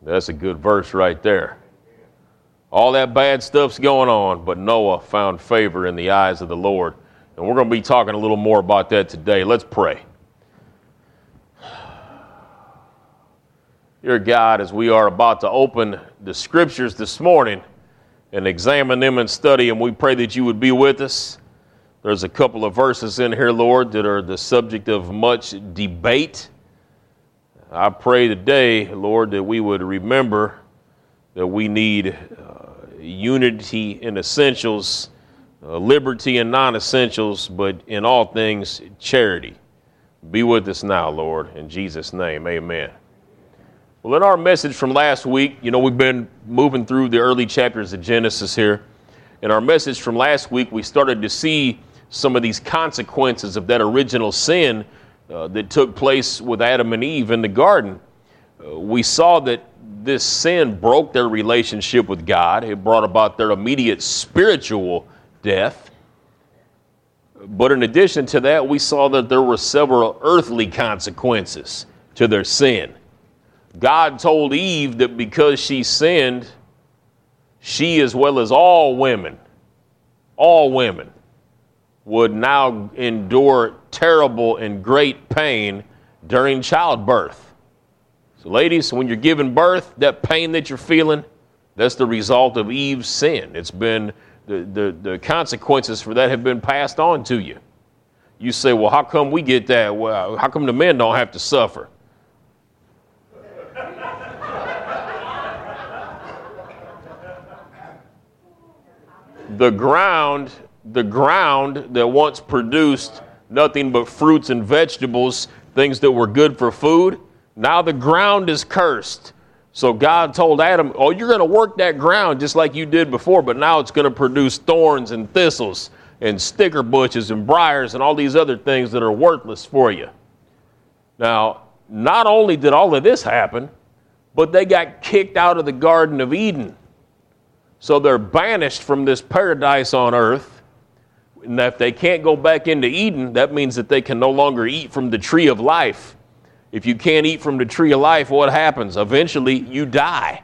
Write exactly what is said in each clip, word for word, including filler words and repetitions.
That's a good verse right there. All that bad stuff's going on, but Noah found favor in the eyes of the Lord. And we're going to be talking a little more about that today. Let's pray. Dear God, as we are about to open the scriptures this morning and examine them and study them, we pray that you would be with us. There's a couple of verses in here, Lord, that are the subject of much debate. I pray today, Lord, that we would remember that we need uh, unity in essentials, uh, liberty in non-essentials, but in all things, charity. Be with us now, Lord, in Jesus' name, amen. Well, in our message from last week, you know, we've been moving through the early chapters of Genesis here. In our message from last week, we started to see some of these consequences of that original sin uh, that took place with Adam and Eve in the garden. Uh, we saw that this sin broke their relationship with God. It brought about their immediate spiritual death. But in addition to that, we saw that there were several earthly consequences to their sin. God told Eve that because she sinned, she as well as all women, all women, would now endure terrible and great pain during childbirth. So ladies, when you're giving birth, that pain that you're feeling, that's the result of Eve's sin. It's been, the, the, the consequences for that have been passed on to you. You say, well, how come we get that? Well, how come the men don't have to suffer? The ground, the ground that once produced nothing but fruits and vegetables, things that were good for food, now the ground is cursed. So God told Adam, oh, you're going to work that ground just like you did before, but now it's going to produce thorns and thistles and sticker bushes and briars and all these other things that are worthless for you. Now, not only did all of this happen, but they got kicked out of the Garden of Eden. So they're banished from this paradise on earth. And if they can't go back into Eden, that means that they can no longer eat from the tree of life. If you can't eat from the tree of life, what happens? Eventually, you die.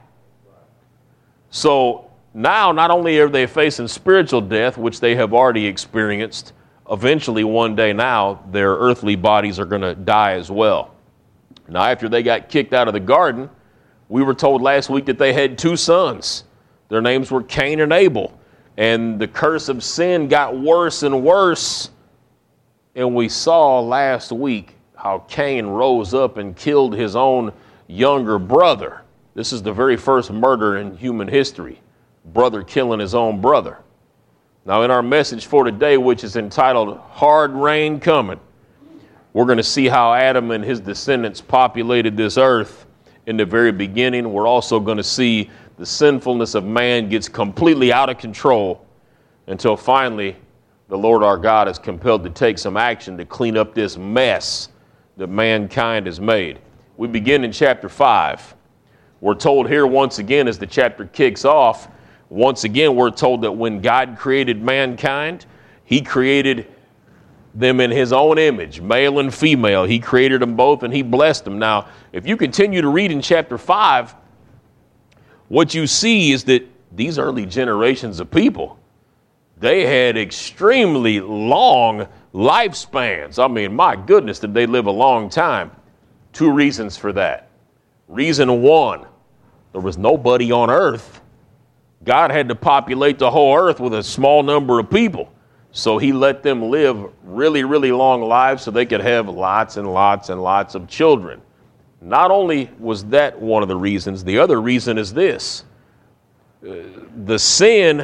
So now, not only are they facing spiritual death, which they have already experienced, eventually one day now, their earthly bodies are going to die as well. Now, after they got kicked out of the garden, we were told last week that they had two sons. Their names were Cain and Abel. And the curse of sin got worse and worse. And we saw last week how Cain rose up and killed his own younger brother. This is the very first murder in human history. Brother killing his own brother. Now in our message for today, which is entitled Hard Rain Coming, we're going to see how Adam and his descendants populated this earth in the very beginning. We're also going to see the sinfulness of man gets completely out of control until finally the Lord our God is compelled to take some action to clean up this mess that mankind has made. We begin in chapter five. We're told here once again as the chapter kicks off, once again we're told that when God created mankind, he created them in his own image, male and female. He created them both and he blessed them. Now, if you continue to read in chapter five, what you see is that these early generations of people, they had extremely long lifespans. I mean, my goodness, did they live a long time? Two reasons for that. Reason one, there was nobody on earth. God had to populate the whole earth with a small number of people. So he let them live really, really long lives so they could have lots and lots and lots of children. Not only was that one of the reasons, the other reason is this. Uh, the sin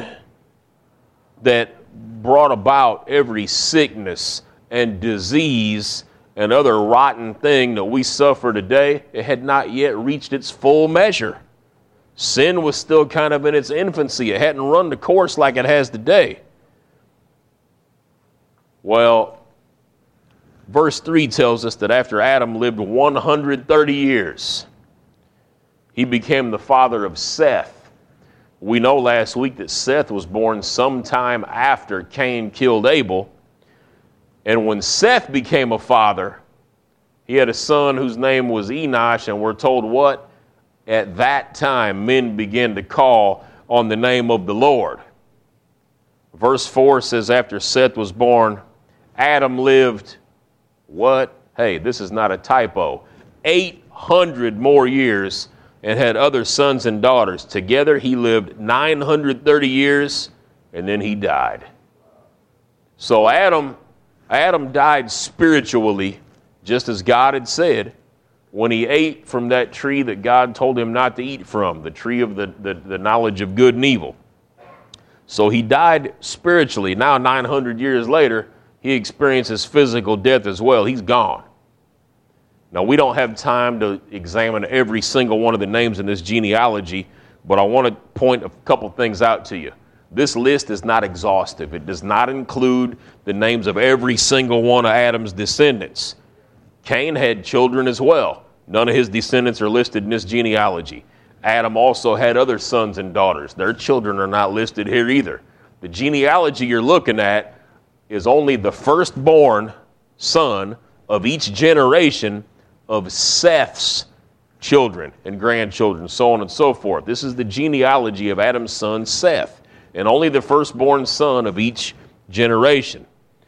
that brought about every sickness and disease and other rotten thing that we suffer today, it had not yet reached its full measure. Sin was still kind of in its infancy. It hadn't run the course like it has today. Well, verse three tells us that after Adam lived one hundred thirty years, he became the father of Seth. We know last week that Seth was born sometime after Cain killed Abel. And when Seth became a father, he had a son whose name was Enosh, and we're told what? at that time men began to call on the name of the Lord. Verse four says, after Seth was born, Adam lived, what? Hey, this is not a typo, eight hundred more years and had other sons and daughters. Together he lived nine hundred thirty years, and then he died. So Adam, Adam died spiritually, just as God had said, when he ate from that tree that God told him not to eat from, the tree of the, the, the knowledge of good and evil. So he died spiritually. Now, nine hundred years later, he experiences physical death as well. He's gone. Now, we don't have time to examine every single one of the names in this genealogy, but I want to point a couple things out to you. This list is not exhaustive. It does not include the names of every single one of Adam's descendants. Cain had children as well. None of his descendants are listed in this genealogy. Adam also had other sons and daughters. Their children are not listed here either. The genealogy you're looking at is only the firstborn son of each generation of Seth's children and grandchildren, so on and so forth. This is the genealogy of Adam's son Seth, and only the firstborn son of each generation.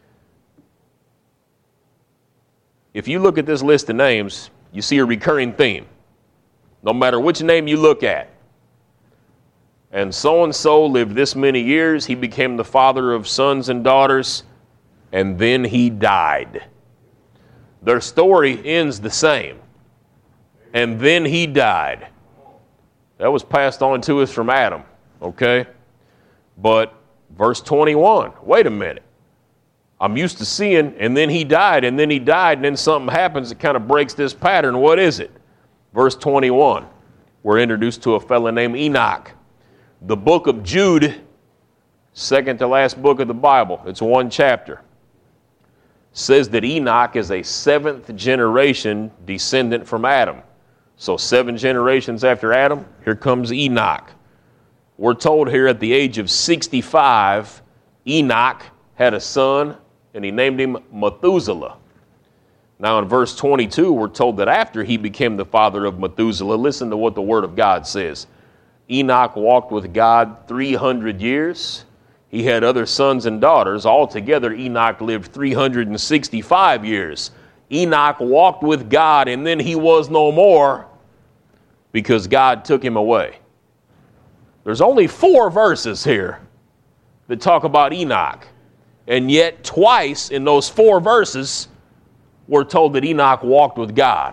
If you look at this list of names, you see a recurring theme. No matter which name you look at. And so-and-so lived this many years. He became the father of sons and daughters, and then he died. Their story ends the same. And then he died. That was passed on to us from Adam, okay? But verse twenty-one, wait a minute. I'm used to seeing, and then he died, and then he died, and then something happens that kind of breaks this pattern. What is it? Verse twenty-one, we're introduced to a fellow named Enoch. The book of Jude, second to last book of the Bible, it's one chapter, says that Enoch is a seventh generation descendant from Adam. So seven generations after Adam, here comes Enoch. We're told here at the age of sixty-five, Enoch had a son, and he named him Methuselah. Now in verse twenty-two, we're told that after he became the father of Methuselah, listen to what the word of God says. Enoch walked with God three hundred years. He had other sons and daughters. Altogether, Enoch lived three hundred sixty-five years. Enoch walked with God, and then he was no more because God took him away. There's only four verses here that talk about Enoch. And yet twice in those four verses, we're told that Enoch walked with God.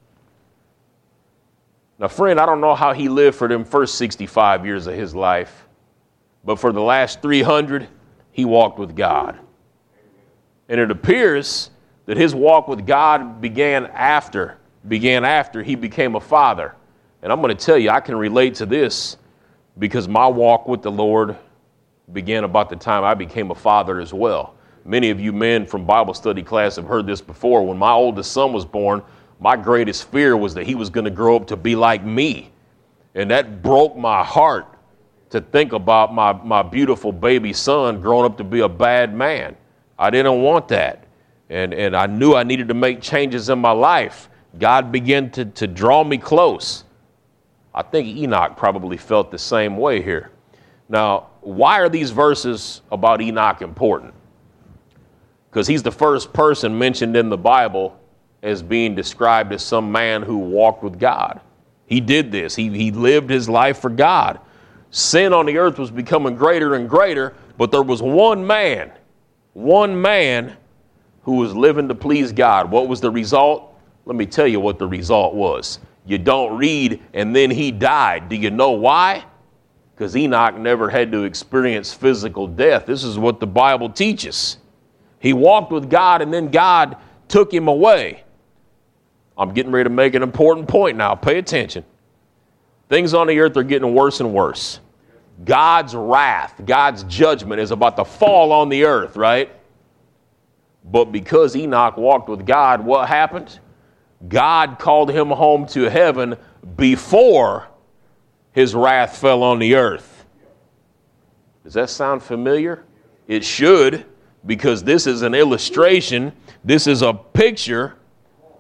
Now, friend, I don't know how he lived for them first sixty-five years of his life, but for the last three hundred, he walked with God. And it appears that his walk with God began after, began after he became a father. And I'm going to tell you, I can relate to this because my walk with the Lord began about the time I became a father as well. Many of you men from Bible study class have heard this before. When my oldest son was born, my greatest fear was that he was going to grow up to be like me. And that broke my heart to think about my, my beautiful baby son growing up to be a bad man. I didn't want that. And, and I knew I needed to make changes in my life. God began to, to draw me close. I think Enoch probably felt the same way here. Now, why are these verses about Enoch important? Because he's the first person mentioned in the Bible as being described as some man who walked with God. He did this. He, he lived his life for God. Sin on the earth was becoming greater and greater, but there was one man, one man who was living to please God. What was the result? Let me tell you what the result was. You don't read, and then he died. Do you know why? Because Enoch never had to experience physical death. This is what the Bible teaches. He walked with God, and then God took him away. I'm getting ready to make an important point now. Pay attention. Things on the earth are getting worse and worse. God's wrath, God's judgment is about to fall on the earth, right? But because Enoch walked with God, what happened? God called him home to heaven before his wrath fell on the earth. Does that sound familiar? It should, because this is an illustration. This is a picture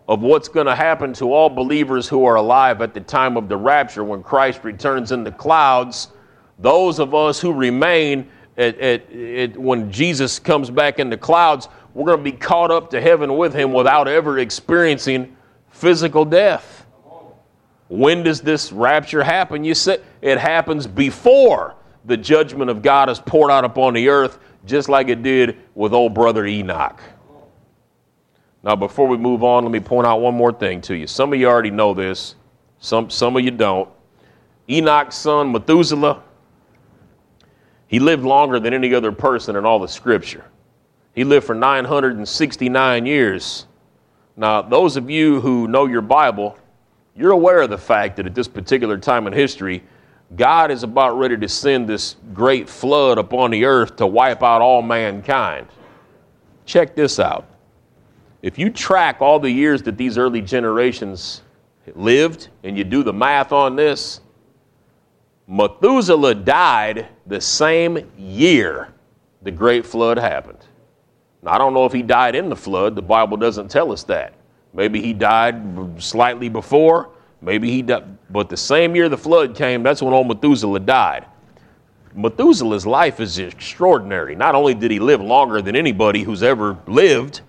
of what's going to happen to all believers who are alive at the time of the rapture when Christ returns in the clouds. Those of us who remain at, at, at when Jesus comes back in the clouds, we're going to be caught up to heaven with him without ever experiencing physical death. When does this rapture happen? You say it happens before the judgment of God is poured out upon the earth, just like it did with old brother Enoch. Now, before we move on, let me point out one more thing to you. Some of you already know this. Some, some of you don't. Enoch's son, Methuselah, he lived longer than any other person in all the scripture. He lived for nine hundred sixty-nine years. Now, those of you who know your Bible, you're aware of the fact that at this particular time in history, God is about ready to send this great flood upon the earth to wipe out all mankind. Check this out. If you track all the years that these early generations lived and you do the math on this, Methuselah died the same year the great flood happened. Now, I don't know if he died in the flood. The Bible doesn't tell us that. Maybe he died slightly before. Maybe he died. But the same year the flood came, that's when old Methuselah died. Methuselah's life is extraordinary. Not only did he live longer than anybody who's ever lived,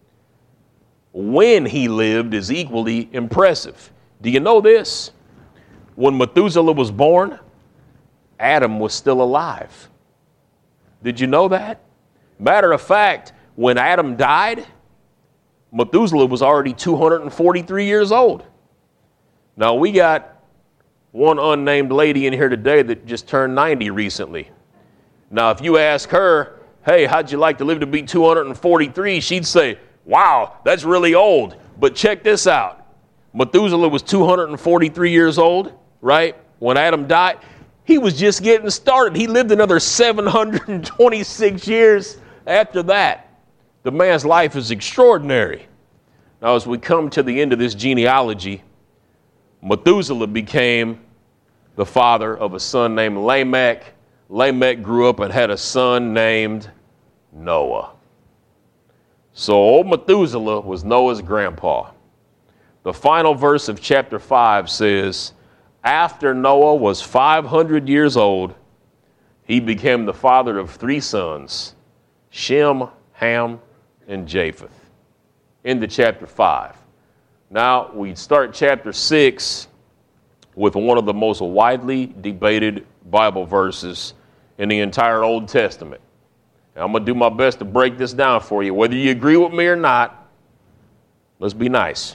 when he lived is equally impressive. Do you know this? When Methuselah was born, Adam was still alive. Did you know that? Matter of fact, when Adam died, Methuselah was already two hundred forty-three years old. Now, we got one unnamed lady in here today that just turned ninety recently. Now, if you ask her, hey, how'd you like to live to be two hundred forty-three? She'd say, wow, that's really old. But check this out. Methuselah was two hundred forty-three years old, right? When Adam died, he was just getting started. He lived another seven hundred twenty-six years after that. The man's life is extraordinary. Now, as we come to the end of this genealogy, Methuselah became the father of a son named Lamech. Lamech grew up and had a son named Noah. So old Methuselah was Noah's grandpa. The final verse of chapter five says, after Noah was five hundred years old, he became the father of three sons, Shem, Ham, and Japheth. Into chapter five. Now we start chapter six with one of the most widely debated Bible verses in the entire Old Testament. And I'm going to do my best to break this down for you. Whether you agree with me or not, let's be nice.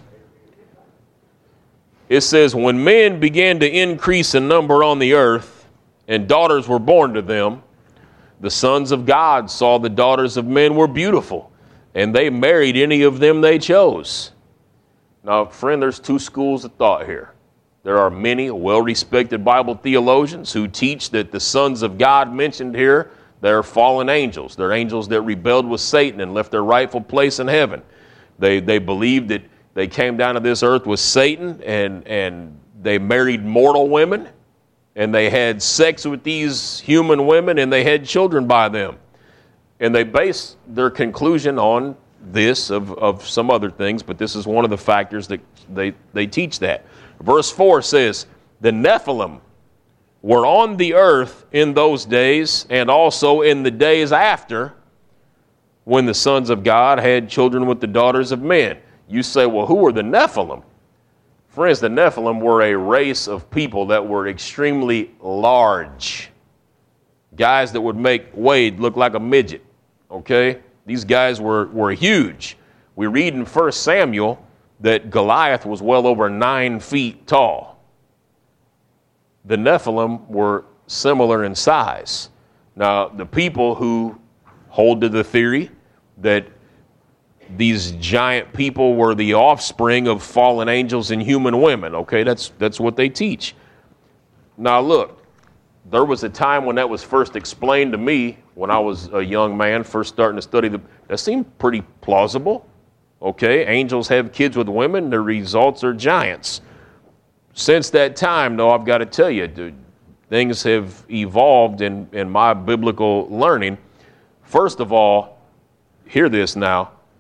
It says, when men began to increase in number on the earth, and daughters were born to them, the sons of God saw the daughters of men were beautiful, and they married any of them they chose. Now, friend, there's two schools of thought here. There are many well-respected Bible theologians who teach that the sons of God mentioned here, they're fallen angels. They're angels that rebelled with Satan and left their rightful place in heaven. They they believed that they came down to this earth with Satan, and, and they married mortal women, and they had sex with these human women, and they had children by them. And they base their conclusion on this of, of some other things, but this is one of the factors that they, they teach that. Verse four says, the Nephilim were on the earth in those days, and also in the days after, when the sons of God had children with the daughters of men. You say, well, who are the Nephilim? Friends, the Nephilim were a race of people that were extremely large. Guys that would make Wade look like a midget, okay? These guys were, were huge. We read in First Samuel that Goliath was well over nine feet tall. The Nephilim were similar in size. Now, the people who hold to the theory that these giant people were the offspring of fallen angels and human women, okay, that's that's what they teach. Now, look, there was a time when that was first explained to me when I was a young man, first starting to study the, that seemed pretty plausible. Okay, angels have kids with women, the results are giants. Since that time, though, I've got to tell you, dude, things have evolved in, in my biblical learning. First of all, hear this now,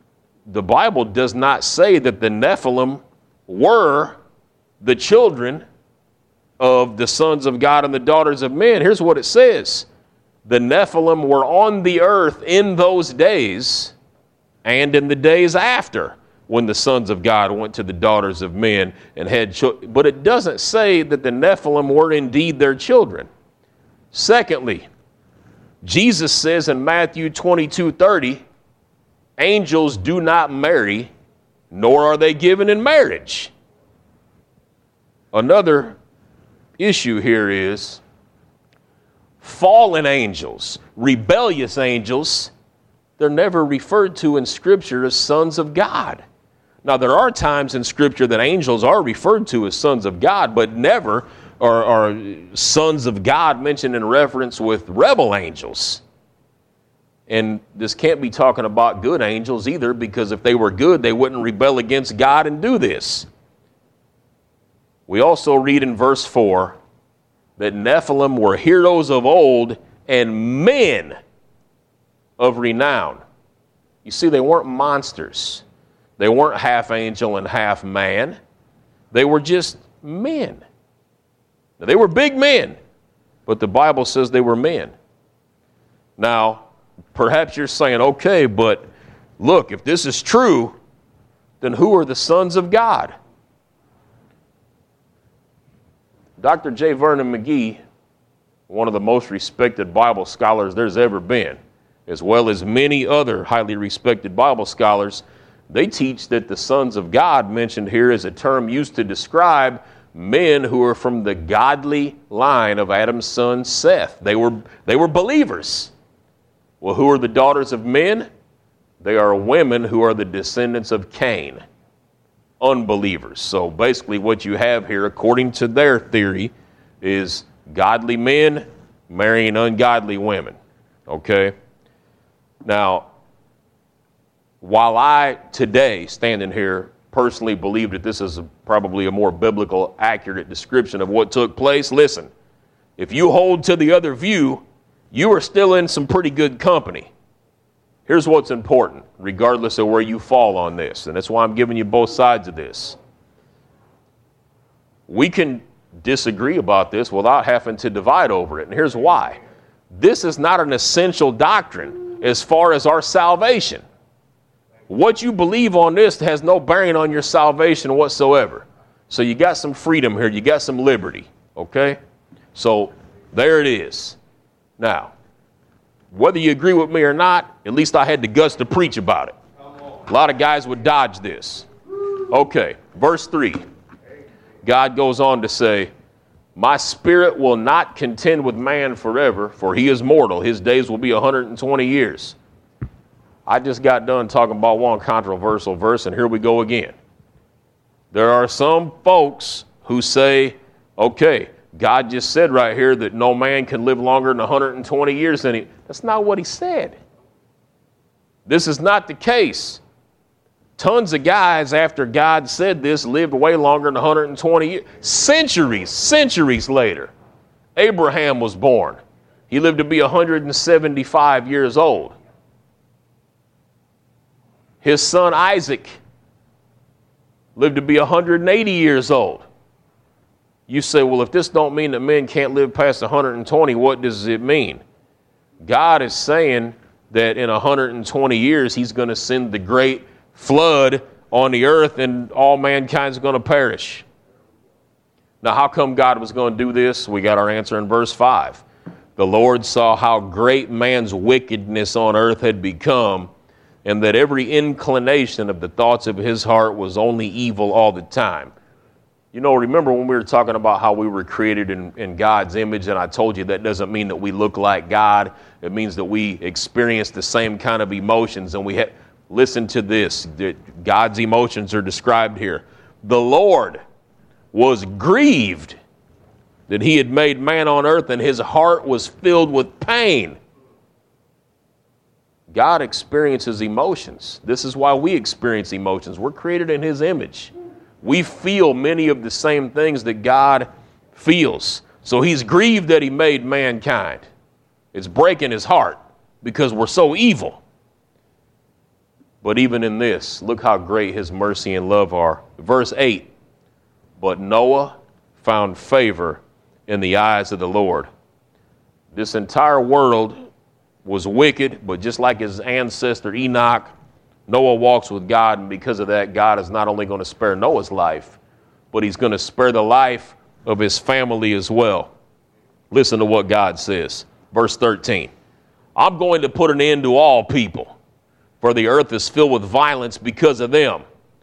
the Bible does not say that the Nephilim were the children of the sons of God and the daughters of men. Here's what it says. The Nephilim were on the earth in those days and in the days after, when the sons of God went to the daughters of men and had children. But it doesn't say that the Nephilim were indeed their children. Secondly, Jesus says in Matthew twenty-two thirty, angels do not marry, nor are they given in marriage. Another issue here is fallen angels, rebellious angels, they're never referred to in Scripture as sons of God. Now, there are times in Scripture that angels are referred to as sons of God, but never are, are sons of God mentioned in reference with rebel angels. And this can't be talking about good angels either, because if they were good, they wouldn't rebel against God and do this. We also read in verse four that Nephilim were heroes of old and men of renown. You see, they weren't monsters. They weren't half angel and half man. They were just men. Now, they were big men, but the Bible says they were men. Now, perhaps you're saying, okay, but look, if this is true, then who are the sons of God? Doctor J. Vernon McGee, one of the most respected Bible scholars there's ever been, as well as many other highly respected Bible scholars, they teach that the sons of God mentioned here is a term used to describe men who are from the godly line of Adam's son Seth. They were, they were believers. Well, who are the daughters of men? They are women who are the descendants of Cain, unbelievers. So basically what you have here, according to their theory, is godly men marrying ungodly women. Okay? Now, while I today, standing here, personally believe that this is a, probably a more biblical, accurate description of what took place, listen, if you hold to the other view, you are still in some pretty good company. Here's what's important, regardless of where you fall on this, and that's why I'm giving you both sides of this. We can disagree about this without having to divide over it, and here's why. This is not an essential doctrine as far as our salvation. What you believe on this has no bearing on your salvation whatsoever. So you got some freedom here, you got some liberty, okay? So there it is. Now, whether you agree with me or not, at least I had the guts to preach about it. A lot of guys would dodge this. Okay, verse three. God goes on to say, my spirit will not contend with man forever, for he is mortal. His days will be one hundred twenty years. I just got done talking about one controversial verse, and here we go again. There are some folks who say, okay, God just said right here that no man can live longer than one hundred twenty years than he. That's not what he said. This is not the case. Tons of guys after God said this lived way longer than one hundred twenty years. Centuries, centuries later, Abraham was born. He lived to be one hundred seventy-five years old. His son Isaac lived to be one hundred eighty years old. You say, well, if this don't mean that men can't live past one hundred twenty, what does it mean? God is saying that in one hundred twenty years, he's going to send the great flood on the earth and all mankind's going to perish. Now, how come God was going to do this? We got our answer in verse five. The Lord saw how great man's wickedness on earth had become, and that every inclination of the thoughts of his heart was only evil all the time. You know, remember when we were talking about how we were created in, in God's image, and I told you that doesn't mean that we look like God. It means that we experience the same kind of emotions, and we ha- listen to this. God's emotions are described here. The Lord was grieved that he had made man on earth, and his heart was filled with pain. God experiences emotions. This is why we experience emotions. We're created in his image. We feel many of the same things that God feels. So he's grieved that he made mankind. It's breaking his heart because we're so evil. But even in this, look how great his mercy and love are. Verse eight, but Noah found favor in the eyes of the Lord. This entire world was wicked, but just like his ancestor Enoch, Noah walks with God, and because of that, God is not only going to spare Noah's life, but he's going to spare the life of his family as well. Listen to what God says. Verse thirteen, I'm going to put an end to all people, for the earth is filled with violence because of them.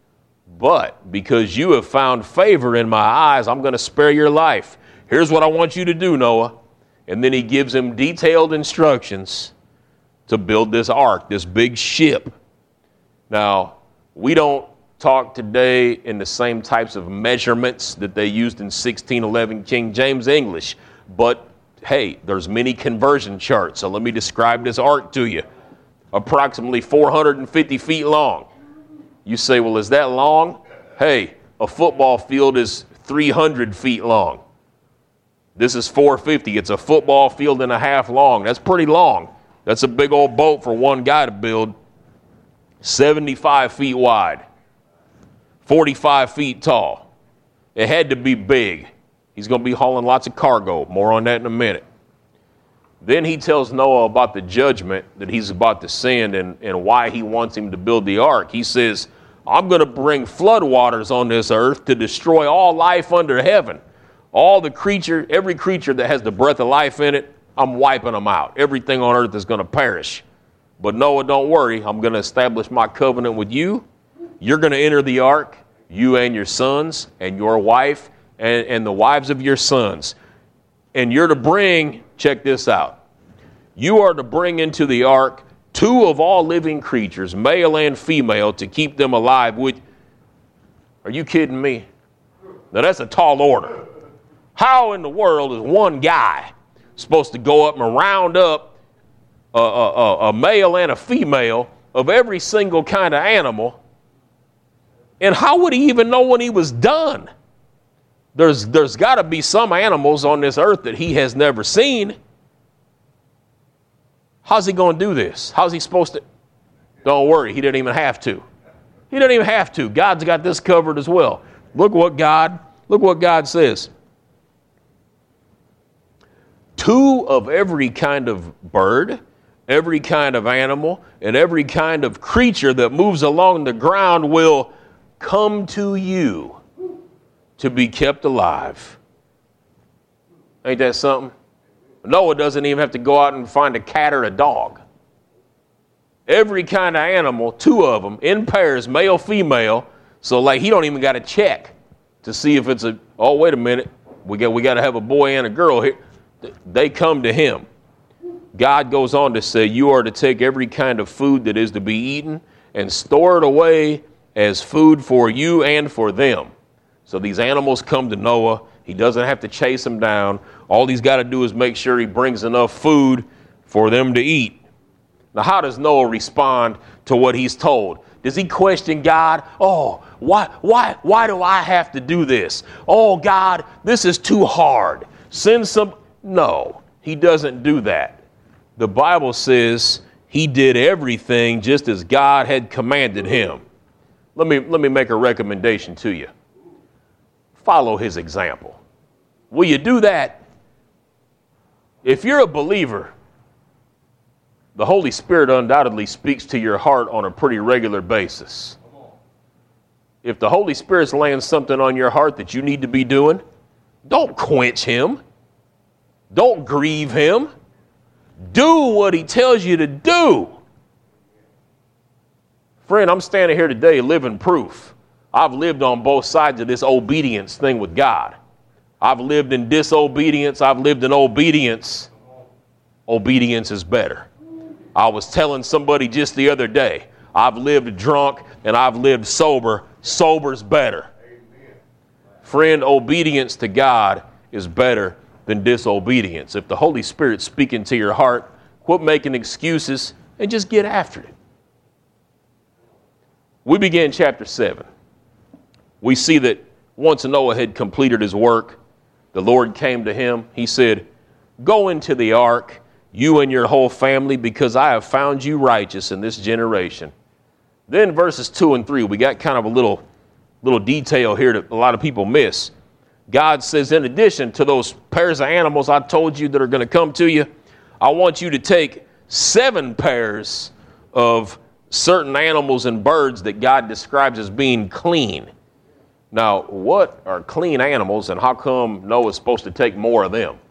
But because you have found favor in my eyes, I'm going to spare your life. Here's what I want you to do, Noah. And then he gives him detailed instructions to build this ark, this big ship. Now, we don't talk today in the same types of measurements that they used in sixteen eleven King James English. But, hey, there's many conversion charts. So let me describe this ark to you. Approximately four hundred fifty feet long. You say, well, is that long? Hey, a football field is three hundred feet long. This is four hundred fifty. It's a football field and a half long. That's pretty long. That's a big old boat for one guy to build. seventy-five feet wide. forty-five feet tall. It had to be big. He's going to be hauling lots of cargo. More on that in a minute. Then he tells Noah about the judgment that he's about to send and, and why he wants him to build the ark. He says, I'm going to bring floodwaters on this earth to destroy all life under heaven. All the creature, every creature that has the breath of life in it, I'm wiping them out. Everything on earth is going to perish. But Noah, don't worry. I'm going to establish my covenant with you. You're going to enter the ark, you and your sons and your wife and, and the wives of your sons. And you're to bring, check this out. You are to bring into the ark two of all living creatures, male and female, to keep them alive. Which, are you kidding me? Now that's a tall order. How in the world is one guy supposed to go up and round up a, a, a male and a female of every single kind of animal? And how would he even know when he was done? There's, there's got to be some animals on this earth that he has never seen. How's he going to do this? How's he supposed to? Don't worry, he didn't even have to. He didn't even have to. God's got this covered as well. Look what God, look what God says. Two of every kind of bird, every kind of animal, and every kind of creature that moves along the ground will come to you to be kept alive. Ain't that something? Noah doesn't even have to go out and find a cat or a dog. Every kind of animal, two of them, in pairs, male, female. So like he don't even got to check to see if it's a, oh, wait a minute, we got, we got to have a boy and a girl here. They come to him. God goes on to say, you are to take every kind of food that is to be eaten and store it away as food for you and for them. So these animals come to Noah. He doesn't have to chase them down. All he's got to do is make sure he brings enough food for them to eat. Now, how does Noah respond to what he's told? Does he question God? Oh, why, why, why do I have to do this? Oh, God, this is too hard. Send some. No, he doesn't do that. The Bible says he did everything just as God had commanded him. Let me, let me make a recommendation to you. Follow his example. Will you do that? If you're a believer, the Holy Spirit undoubtedly speaks to your heart on a pretty regular basis. If the Holy Spirit's laying something on your heart that you need to be doing, don't quench him. Don't grieve him. Do what he tells you to do. Friend, I'm standing here today living proof. I've lived on both sides of this obedience thing with God. I've lived in disobedience. I've lived in obedience. Obedience is better. I was telling somebody just the other day, I've lived drunk and I've lived sober. Sober's better. Amen. Friend, obedience to God is better than disobedience. If the Holy Spirit's speaking to your heart, quit making excuses and just get after it. We begin chapter seven. We see that once Noah had completed his work, the Lord came to him. He said, go into the ark, you and your whole family, because I have found you righteous in this generation. Then verses two and three, we got kind of a little, little detail here that a lot of people miss. God says, in addition to those pairs of animals I told you that are going to come to you, I want you to take seven pairs of certain animals and birds that God describes as being clean. Now, what are clean animals, and how come Noah's supposed to take more of them?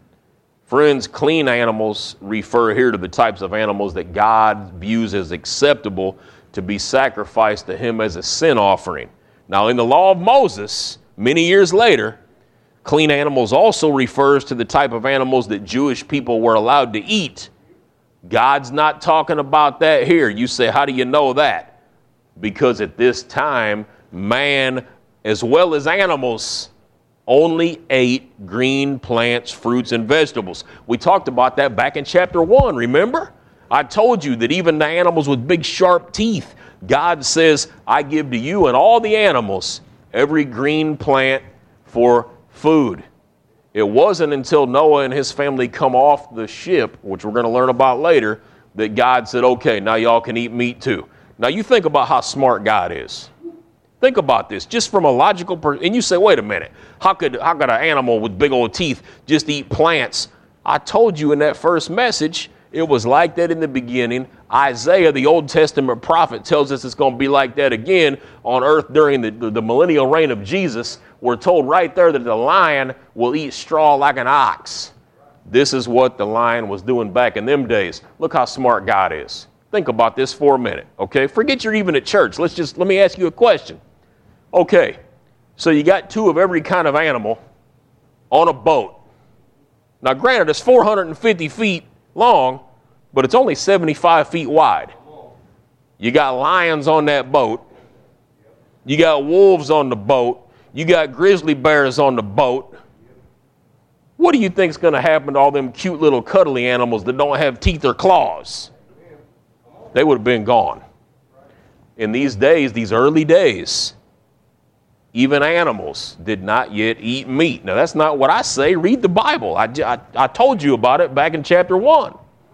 Friends, clean animals refer here to the types of animals that God views as acceptable to be sacrificed to him as a sin offering. Now, in the law of Moses, many years later, clean animals also refers to the type of animals that Jewish people were allowed to eat. God's not talking about that here. You say, how do you know that? Because at this time, man, as well as animals, only ate green plants, fruits, and vegetables. We talked about that back in chapter one, remember? I told you that even the animals with big sharp teeth, God says, I give to you and all the animals every green plant for food. It wasn't until Noah and his family come off the ship, which we're going to learn about later, that God said, okay, now y'all can eat meat too. Now you think about how smart God is. Think about this, just from a logical per- and you say, wait a minute, how could how could an animal with big old teeth just eat plants? I told you in that first message, it was like that in the beginning. Isaiah, the Old Testament prophet, tells us it's going to be like that again on earth during the, the, the millennial reign of Jesus. We're told right there that the lion will eat straw like an ox. This is what the lion was doing back in them days. Look how smart God is. Think about this for a minute, okay? Forget you're even at church. Let's just, let me ask you a question. Okay, so you got two of every kind of animal on a boat. Now, granted, it's four hundred fifty feet long, but it's only seventy-five feet wide. You got lions on that boat. You got wolves on the boat. You got grizzly bears on the boat. What do you think is going to happen to all them cute little cuddly animals that don't have teeth or claws? They would have been gone. In these days, these early days, even animals did not yet eat meat. Now, that's not what I say. Read the Bible. I, I, I told you about it back in chapter one.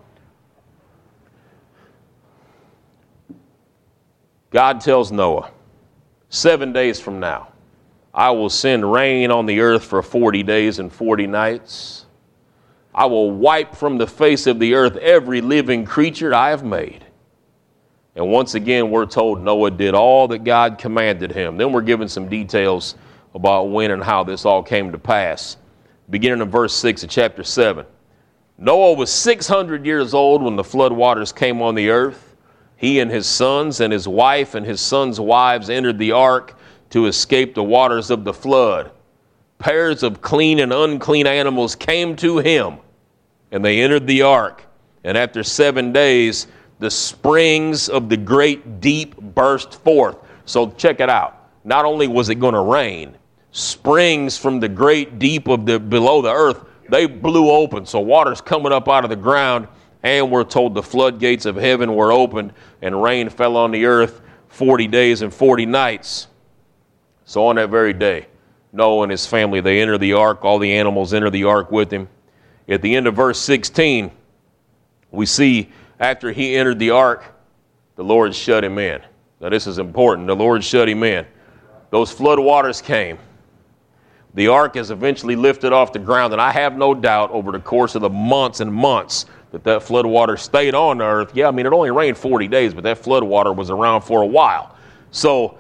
God tells Noah, seven days from now, I will send rain on the earth for forty days and forty nights. I will wipe from the face of the earth every living creature I have made. And once again, we're told Noah did all that God commanded him. Then we're given some details about when and how this all came to pass. Beginning in verse six of chapter seven. Noah was six hundred years old when the flood waters came on the earth. He and his sons and his wife and his sons' wives entered the ark to escape the waters of the flood. Pairs of clean and unclean animals came to him, and they entered the ark. And after seven days, the springs of the great deep burst forth. So check it out. Not only was it going to rain, springs from the great deep of the below the earth, they blew open. So water's coming up out of the ground, and we're told the floodgates of heaven were opened, and rain fell on the earth forty days and forty nights. So on that very day, Noah and his family, they enter the ark. All the animals enter the ark with him. At the end of verse sixteen, we see after he entered the ark, the Lord shut him in. Now this is important. The Lord shut him in. Those flood waters came. The ark is eventually lifted off the ground, and I have no doubt over the course of the months and months that that flood water stayed on the earth. Yeah, I mean, it only rained forty days, but that flood water was around for a while. So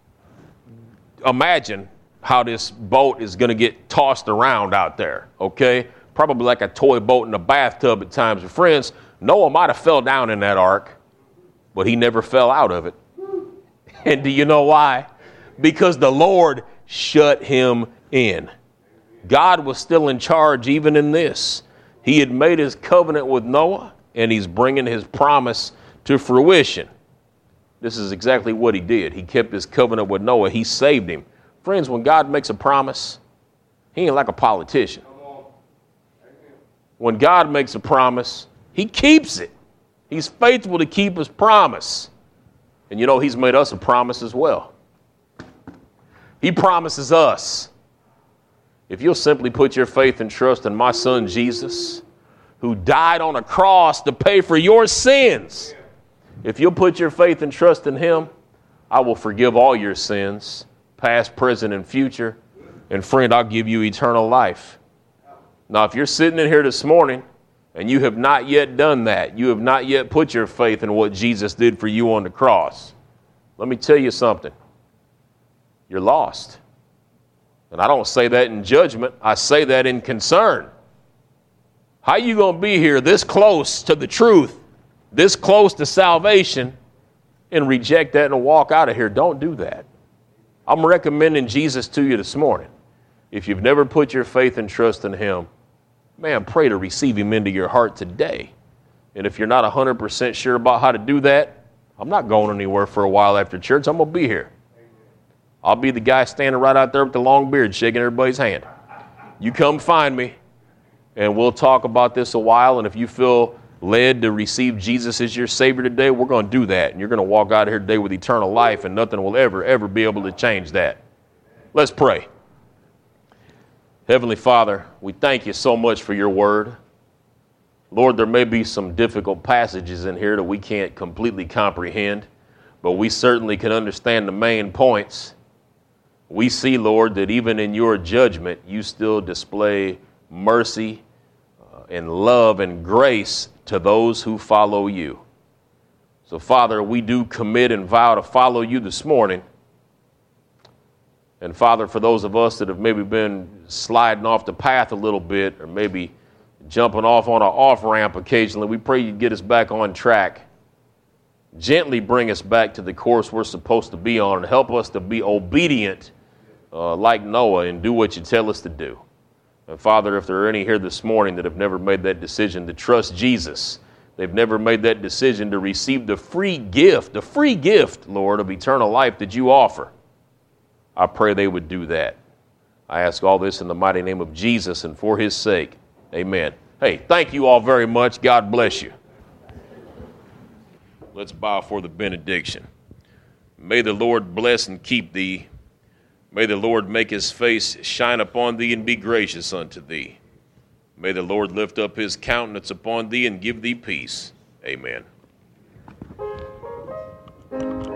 imagine how this boat is going to get tossed around out there, okay? Probably like a toy boat in a bathtub at times. But friends, Noah might have fell down in that ark, but he never fell out of it. And do you know why? Because the Lord shut him in. God was still in charge even in this. He had made his covenant with Noah, and he's bringing his promise to fruition. This is exactly what he did. He kept his covenant with Noah. He saved him. Friends, when God makes a promise, he ain't like a politician. When God makes a promise, he keeps it. He's faithful to keep his promise. And you know, he's made us a promise as well. He promises us, if you'll simply put your faith and trust in my son Jesus, who died on a cross to pay for your sins, If you'll put your faith and trust in him, I will forgive all your sins, past, present, and future. And friend, I'll give you eternal life. Now, if you're sitting in here this morning and you have not yet done that, you have not yet put your faith in what Jesus did for you on the cross, let me tell you something. You're lost. And I don't say that in judgment. I say that in concern. How you going to be here this close to the truth, this close to salvation, and reject that and walk out of here? Don't do that. I'm recommending Jesus to you this morning. If you've never put your faith and trust in him, man, pray to receive him into your heart today. And if you're not one hundred percent sure about how to do that, I'm not going anywhere for a while after church. I'm going to be here. I'll be the guy standing right out there with the long beard shaking everybody's hand. You come find me, and we'll talk about this a while. And if you feel led to receive Jesus as your Savior today, we're going to do that. And you're going to walk out of here today with eternal life, and nothing will ever, ever be able to change that. Let's pray. Heavenly Father, we thank you so much for your word. Lord, there may be some difficult passages in here that we can't completely comprehend, but we certainly can understand the main points. We see, Lord, that even in your judgment, you still display mercy uh, and love and grace to those who follow you. So, Father, we do commit and vow to follow you this morning. And, Father, for those of us that have maybe been sliding off the path a little bit, or maybe jumping off on an off-ramp occasionally, we pray you get us back on track. Gently bring us back to the course we're supposed to be on, and help us to be obedient uh, like Noah and do what you tell us to do. And Father, if there are any here this morning that have never made that decision to trust Jesus, they've never made that decision to receive the free gift, the free gift, Lord, of eternal life that you offer, I pray they would do that. I ask all this in the mighty name of Jesus and for his sake. Amen. Hey, thank you all very much. God bless you. Let's bow for the benediction. May the Lord bless and keep thee. May the Lord make his face shine upon thee and be gracious unto thee. May the Lord lift up his countenance upon thee and give thee peace. Amen.